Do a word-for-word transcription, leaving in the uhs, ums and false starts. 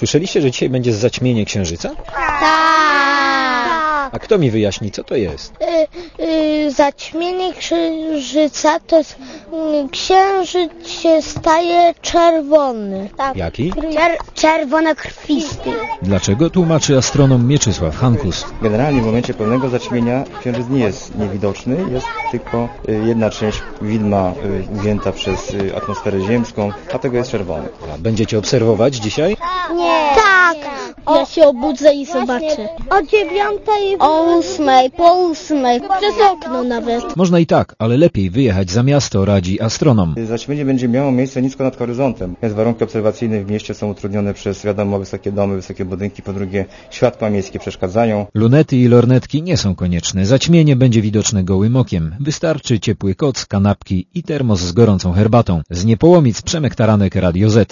Słyszeliście, że dzisiaj będzie zaćmienie księżyca? Tak. A kto mi wyjaśni, co to jest? Y, y, zaćmienie księżyca to jest, y, księżyc się staje czerwony. Tak. Jaki? Czer- czerwonokrwisty. Dlaczego? Tłumaczy astronom Mieczysław Hankus. Generalnie w momencie pełnego zaćmienia księżyc nie jest niewidoczny, jest tylko jedna część widma ujęta przez atmosferę ziemską, dlatego jest czerwony. A będziecie obserwować dzisiaj? Nie. Tak. O, ja się obudzę i zobaczę. O dziewiątej. O ósmej, po ósmej. Przez okno nawet. Można i tak, ale lepiej wyjechać za miasto, radzi astronom. Zaćmienie będzie miało miejsce nisko nad horyzontem, więc warunki obserwacyjne w mieście są utrudnione przez, wiadomo, wysokie domy, wysokie budynki, po drugie światła miejskie przeszkadzają. Lunety i lornetki nie są konieczne. Zaćmienie będzie widoczne gołym okiem. Wystarczy ciepły koc, kanapki i termos z gorącą herbatą. Z Niepołomic Przemek Taranek, Radio Z.